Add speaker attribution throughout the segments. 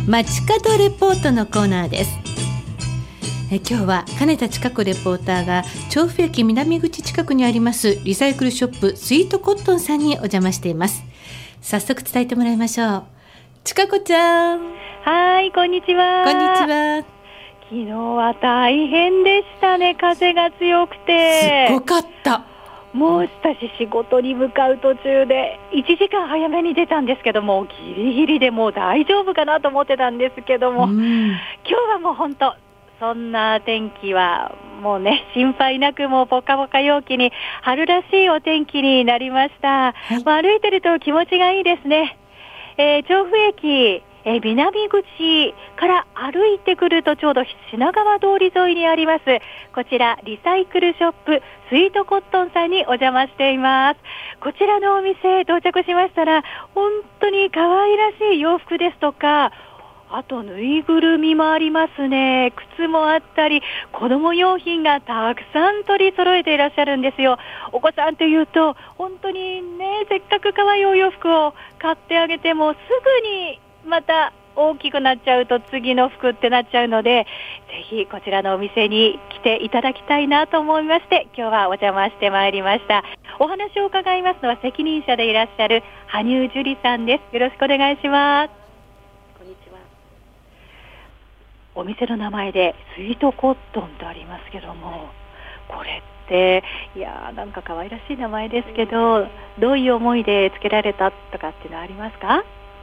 Speaker 1: 街角レポートのコーナーです。今日は金田千佳子レポーターが調布駅南口近くにありますリサイクルショップスイートコットンさんにお邪魔しています。早速伝えてもらいましょう。千佳子ちゃん。
Speaker 2: はい、こんにちは。
Speaker 1: こんにちは。
Speaker 2: 昨日は大変でしたね。風が強くて
Speaker 1: すごかった。
Speaker 2: もう私仕事に向かう途中で1時間早めに出たんですけども、ギリギリでもう大丈夫かなと思ってたんですけども、今日はもう本当そんな天気はもうね、心配なくもうポカポカ陽気に春らしいお天気になりました。歩いてると気持ちがいいですね。調布駅南口から歩いてくるとちょうど品川通り沿いにありますこちらリサイクルショップスイートコットンさんにお邪魔しています。こちらのお店到着しましたら本当に可愛らしい洋服ですとか、あとぬいぐるみもありますね。靴もあったり子供用品がたくさん取り揃えていらっしゃるんですよ。お子さんというと本当にね、せっかく可愛いお洋服を買ってあげてもすぐにまた大きくなっちゃうと次の服ってなっちゃうので、ぜひこちらのお店に来ていただきたいなと思いまして今日はお邪魔してまいりました。お話を伺いますのは責任者でいらっしゃる羽生樹里さんです。よろしくお願いします。
Speaker 3: こんにちは。
Speaker 2: お店の名前でスイートコットンとありますけども、これっていやなんか可愛らしい名前ですけど、どういう思いで付けられたとかっていうのはありますか？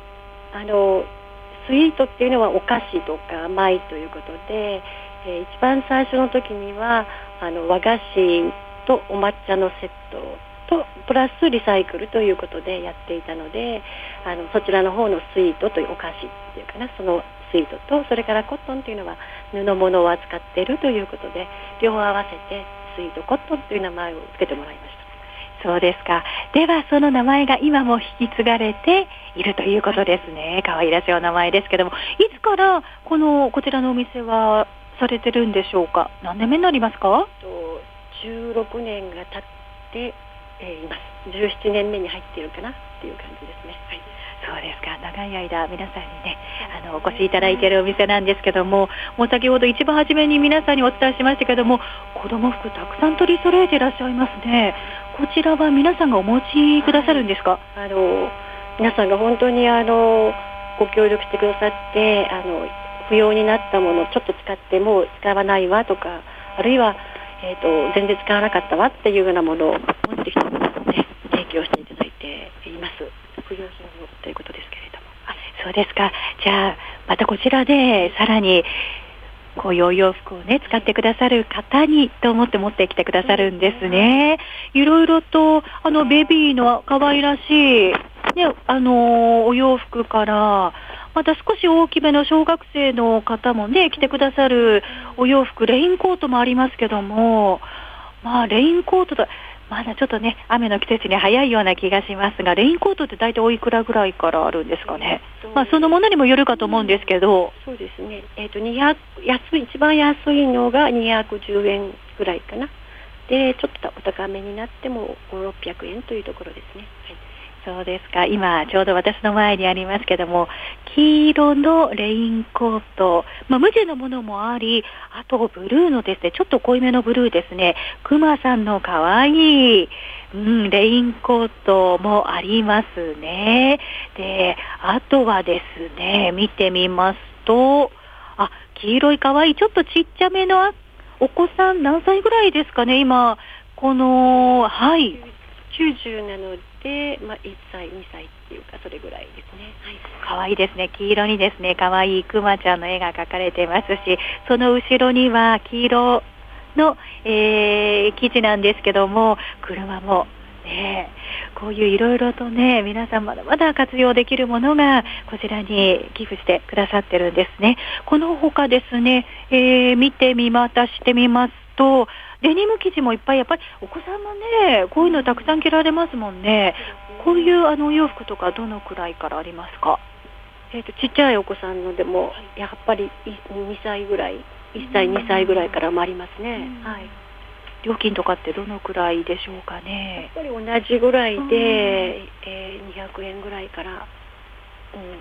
Speaker 3: スイートっていうのはお菓子とか甘いということで、一番最初の時には和菓子とお抹茶のセットとプラスリサイクルということでやっていたので、そちらの方のスイートというお菓子っていうかな、そのスイートとそれからコットンっていうのは布物を扱っているということで、両方合わせてスイートコットンという名前を付けてもらいました。
Speaker 2: そうですか。ではその名前が今も引き継がれているということですね。可愛らしいお名前ですけども、いつからこちらのお店はされてるんでしょうか？何年目になりますか
Speaker 3: ？16年が経っています。17年目に入っているかなっていう感じですね。はい、
Speaker 2: そうですか。長い間皆さんにねお越しいただいているお店なんですけども、もう先ほど一番初めに皆さんにお伝えしましたけども、子供服たくさん取り揃えていらっしゃいますね。こちらは皆さんがお持ちくださるんですか？
Speaker 3: 皆さんが本当にご協力してくださって、不要になったものをちょっと使ってもう使わないわとか、あるいは、全然使わなかったわっていうようなものを持ってきてくださって提供していただいています。不要品をということですけれども。
Speaker 2: そうですか。じゃあまたこちらでさらにこういうお洋服をね使ってくださる方にと思って持ってきてくださるんですね。いろいろとベビーの可愛らしい、ね、お洋服からまた少し大きめの小学生の方もね着てくださるお洋服、レインコートもありますけども、レインコートとまだちょっとね雨の季節に早いような気がしますが、レインコートって大体おいくらぐらいからあるんですかね？そのものにもよるかと思うんですけど。
Speaker 3: そうですね。一番安いのが210円ぐらいかな。でちょっとお高めになっても500、600円というところですね。はい、
Speaker 2: そうですか。今ちょうど私の前にありますけども、黄色のレインコート、無地のものもあり、あとブルーのですね、ちょっと濃いめのブルーですね、クマさんの可愛いレインコートもありますね。で、あとはですね、見てみますと、黄色い可愛いちょっとちっちゃめのお子さん何歳ぐらいですかね？今はい、
Speaker 3: 90なので、1歳2歳っていうかそれぐらいですね。はい、
Speaker 2: 可愛いですね。黄色にですね可愛いクマちゃんの絵が描かれていますし、その後ろには黄色の、生地なんですけども、車もね、こういういろいろとね皆さんまだまだ活用できるものがこちらに寄付してくださってるんですね。この他ですね、見てみしてみますと、デニム生地もいっぱい、やっぱりお子さんもねこういうのたくさん着られますもんね。こういうお洋服とかどのくらいからありますか？
Speaker 3: ちっちゃいお子さんのでもやっぱり2歳ぐらい、1歳2歳ぐらいからもありますね。はい、
Speaker 2: 料金とかってどのくらいでしょうかね？
Speaker 3: やっぱり同じぐらいで、200円ぐらいから、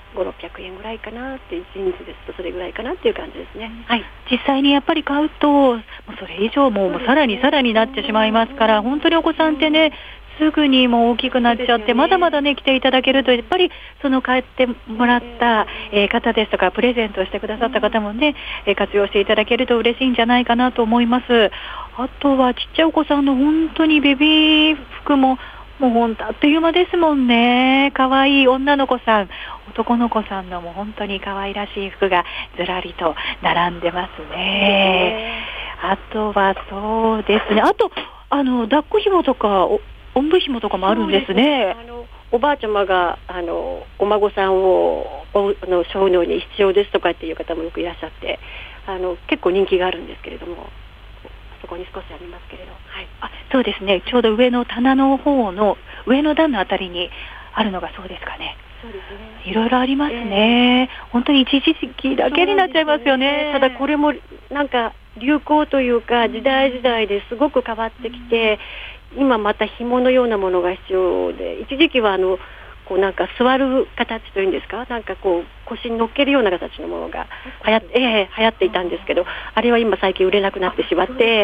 Speaker 3: 500、600円ぐらいかなっていうジーンズですとそれぐらいかなっていう感じですね。はい。
Speaker 2: 実際にやっぱり買うともうそれ以上もうさらになってしまいますから、本当にお子さんってねすぐにもう大きくなっちゃって、まだまだね来ていただけるとやっぱりその買ってもらった、方ですとかプレゼントしてくださった方もね、活用していただけると嬉しいんじゃないかなと思います。あとはちっちゃいお子さんの本当にベビー服もう本当あっという間ですもんね。可愛い女の子さん、男の子さんのもう本当に可愛らしい服がずらりと並んでますね。あとはそうですね。あと抱っこ紐とかおんぶ紐とかもあるんですね。
Speaker 3: おばあちゃまがお孫さんを小脳に必要ですとかっていう方もよくいらっしゃって結構人気があるんですけれども、そこに少しありますけれど、はい、
Speaker 2: そうですね。ちょうど上の棚の方の上の段のあたりにあるのがそうですかね。
Speaker 3: そうですね。
Speaker 2: いろいろありますね。本当に一時期だけになっちゃいますよね。
Speaker 3: ただこれもなんか流行というか時代ですごく変わってきて、今また紐のようなものが必要で、一時期はこうなんか座る形というんですか、なんかこう腰に乗っけるような形のものが流行っていたんですけど、あれは今最近売れなくなってしまって、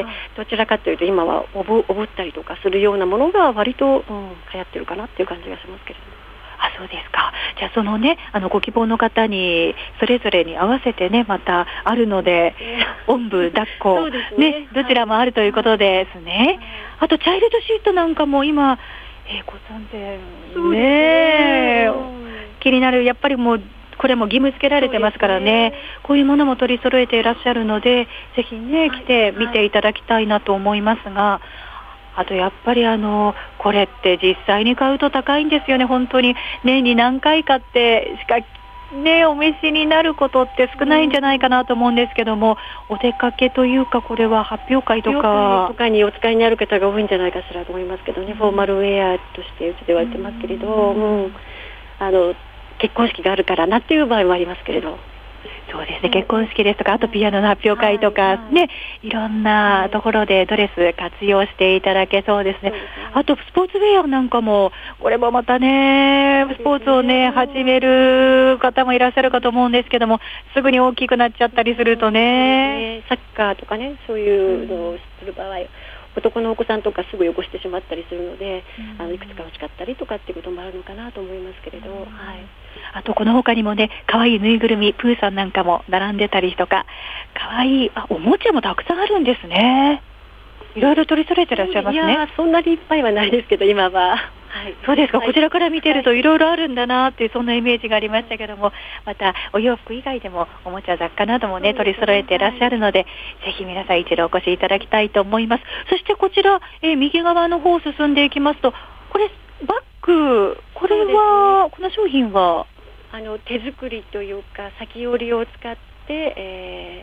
Speaker 3: どちらかというと今はおぶったりとかするようなものが割と、流行ってるかなっていう感じがしますけれども。
Speaker 2: そうですか。じゃあそのねご希望の方にそれぞれに合わせてねまたあるので、おんぶ抱っこねどちらもあるということですね。あとチャイルドシートなんかも今ご参戦ね、気になる。やっぱりもうこれも義務付けられてますからね、こういうものも取り揃えていらっしゃるので、ぜひね来て見ていただきたいなと思いますが、あとやっぱりこれって実際に買うと高いんですよね。本当に年に何回かってしかねお召しになることって少ないんじゃないかなと思うんですけども、お出かけというかこれは発表会とか
Speaker 3: にお使いになる方が多いんじゃないかしらと思いますけどね。フォーマルウェアとしてうちで言われてますけれど、結婚式があるからなっていう場合もありますけれど。
Speaker 2: そうですね、結婚式ですとか、あとピアノの発表会とか、いろんなところでドレス活用していただけそうですね。あとスポーツウェアなんかも、これもまたねスポーツをね始める方もいらっしゃるかと思うんですけども、すぐに大きくなっちゃったりするとね、
Speaker 3: サッカーとかね、そういうのをする場合、男のお子さんとかすぐ汚してしまったりするので、いくつか欲しかったりとかっていうこともあるのかなと思いますけれど、
Speaker 2: あとこの他にもね可愛いぬいぐるみプーさんなんかも並んでたりとか、可愛いおもちゃもたくさんあるんですね。いろいろ取り揃えてらっしゃいますね。
Speaker 3: いやそんなにいっぱいはないですけど今は。
Speaker 2: そうですか。こちらから見てるといろいろあるんだなっていうそんなイメージがありましたけども、またお洋服以外でもおもちゃ雑貨などもね取り揃えていらっしゃるので、ぜひ皆さん一度お越しいただきたいと思います。そしてこちら、右側の方を進んでいきますと、これバッグ、これは、この商品は
Speaker 3: 手作りというか裂織を使って、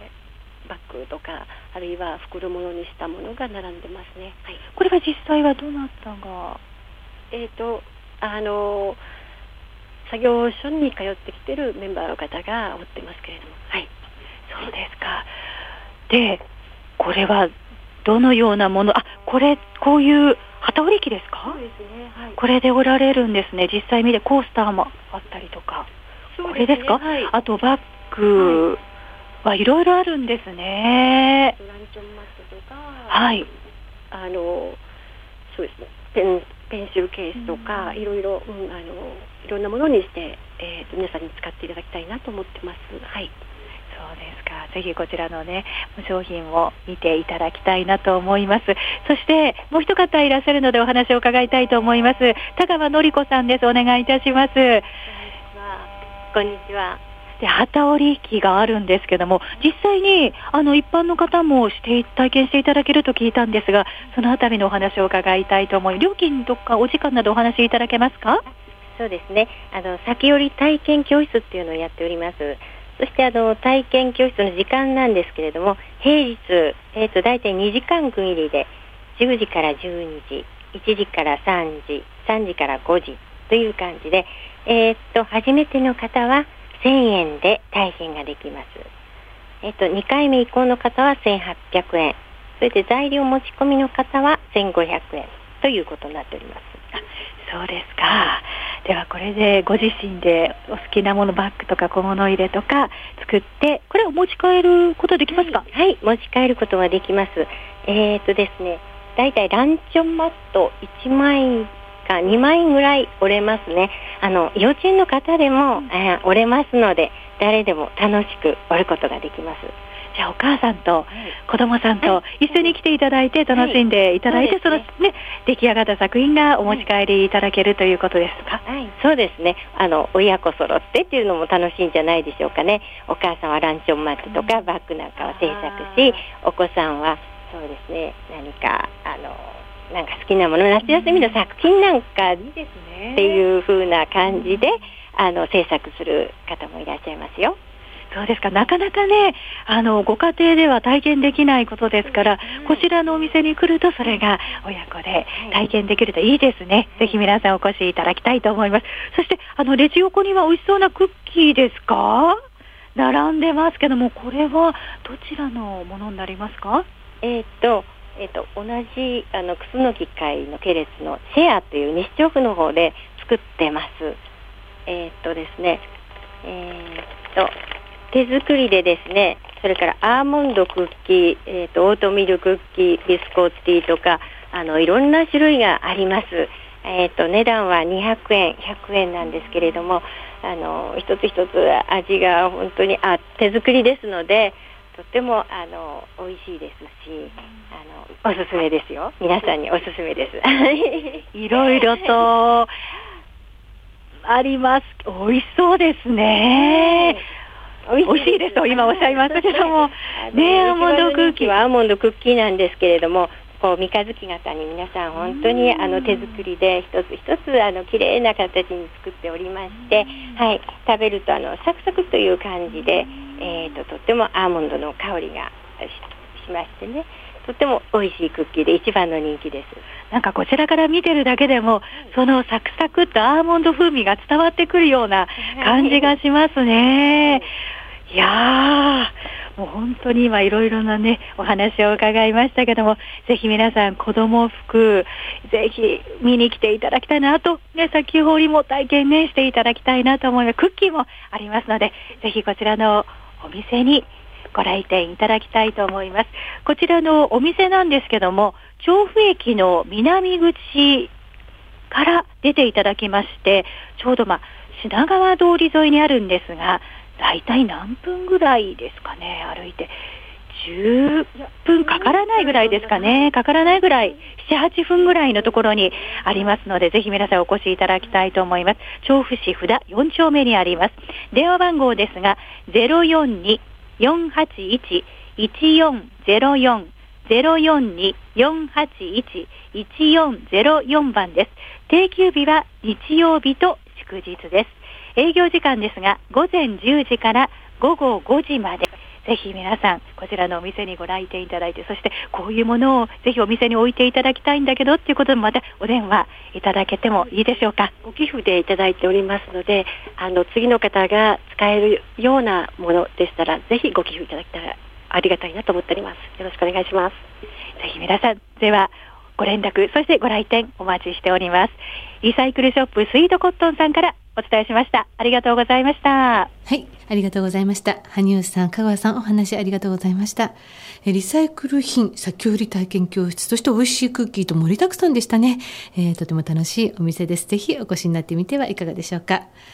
Speaker 3: バッグとかあるいは袋物にしたものが並んでますね。
Speaker 2: これは実際はどなたが
Speaker 3: 作業所に通ってきてるメンバーの方が織ってますけれども。
Speaker 2: そうですか。でこれはどのようなもの、こういう機織り機ですか？
Speaker 3: そうですね。
Speaker 2: これで織られるんですね。実際見てコースターもあったりとか、これですか？あとバッグはいろいろあるんですね。
Speaker 3: ランチョンマットとか、そうですね。ペンシルケースとかいろいろいろんなものにして、皆さんに使っていただきたいなと思ってます。そう
Speaker 2: ですか。ぜひこちらのね商品を見ていただきたいなと思います。そしてもう一方いらっしゃるのでお話を伺いたいと思います。田川典子さんです。お願いいたします。
Speaker 3: こんにちは。
Speaker 2: で機織り機があるんですけども、実際に一般の方も体験していただけると聞いたんですが、そのあたりのお話を伺いたいと思い、料金とかお時間などお話しいただけますか？
Speaker 4: そうですね。先織り体験教室っていうのをやっております。そして体験教室の時間なんですけれども、平日だいたい2時間区切りで10時から12時、1時から3時、3時から5時という感じで、初めての方は1000円で体験ができます。2回目以降の方は1800円、それで材料持ち込みの方は1500円ということになっております。
Speaker 2: そうですか。 ではこれでご自身でお好きなもの、バッグとか小物入れとか作って、これを持ち帰ることできますか？
Speaker 4: はい、持ち帰ることができます。ですね、だいたいランチョンマット1万円か2万円ぐらい折れますね。幼稚園の方でも、折れますので、誰でも楽しく折ることができます。
Speaker 2: じゃあお母さんと子供さんと一緒に来ていただいて楽しんでいただいて、そのね、出来上がった作品がお持ち帰りいただけるということですか？
Speaker 4: はい、そうですね。親子揃ってっていうのも楽しいんじゃないでしょうかね。お母さんはランチョンマットとかバッグなんかを制作し、お子さんはそうですね、何かなんか好きなもの、夏休みの作品なんかっていう風な感じで制作する方もいらっしゃいますよ。
Speaker 2: そうですか。なかなかね、ご家庭では体験できないことですから、こちらのお店に来るとそれが親子で体験できるといいですね。ぜひ皆さんお越しいただきたいと思います。そしてレジ横には美味しそうなクッキーですか？並んでますけども、これはどちらのものになりますか？
Speaker 4: 同じクスノキ会の系列のシェアという西調布の方で作ってます。ですね、手作りでですね、それからアーモンドクッキー、オートミールクッキー、ビスコッティとかいろんな種類があります。値段は200円、100円なんですけれども、一つ一つ味が本当に手作りですので、とっても美味しいですし、おすすめですよ。皆さんにおすすめです。
Speaker 2: いろいろとあります。美味しそうですね。美味しいですと今おっしゃいましたけども、ね、アーモンドクッキー
Speaker 4: はアーモンドクッキーなんですけれども、こう三日月型に皆さん本当に手作りで一つ一つ綺麗な形に作っておりまして、はい、食べるとサクサクという感じで、とってもアーモンドの香りが しましてね、とっても美味しいクッキーで一番の人気です。
Speaker 2: なんかこちらから見てるだけでも、そのサクサクとアーモンド風味が伝わってくるような感じがしますね。いやー、もう本当に今いろいろなねお話を伺いましたけども、ぜひ皆さん子供服ぜひ見に来ていただきたいなと、ね、先ほども体験ねしていただきたいなと思います。クッキーもありますので、ぜひこちらのお店にご来店いただきたいと思います。こちらのお店なんですけども、調布駅の南口から出ていただきまして、ちょうど品川通り沿いにあるんですが、だいたい何分ぐらいですかね、歩いて10分かからないぐらいですかね、かからないぐらい 7,8 分ぐらいのところにありますので、ぜひ皆さんお越しいただきたいと思います。調布市布田4丁目にあります。電話番号ですが 042-481-1404 042-481-1404 番です。定休日は日曜日と祝日です。営業時間ですが午前10時から午後5時まで、ぜひ皆さんこちらのお店にご来店いただいて、そしてこういうものをぜひお店に置いていただきたいんだけどっていうことで、またお電話いただけてもいいでしょうか。
Speaker 3: ご寄付でいただいておりますので、次の方が使えるようなものでしたらぜひご寄付いただけたらありがたいなと思っております。よろしくお願いします。
Speaker 2: ぜひ皆さんではご連絡、そしてご来店お待ちしております。リサイクルショップスイートコットンさんからお伝えしました。ありがとうございました。
Speaker 1: はい、ありがとうございました。羽生さん、香川さん、お話ありがとうございました。リサイクル品先売り体験教室として美味しいクッキーと盛りだくさんでしたね。とても楽しいお店です。ぜひお越しになってみてはいかがでしょうか。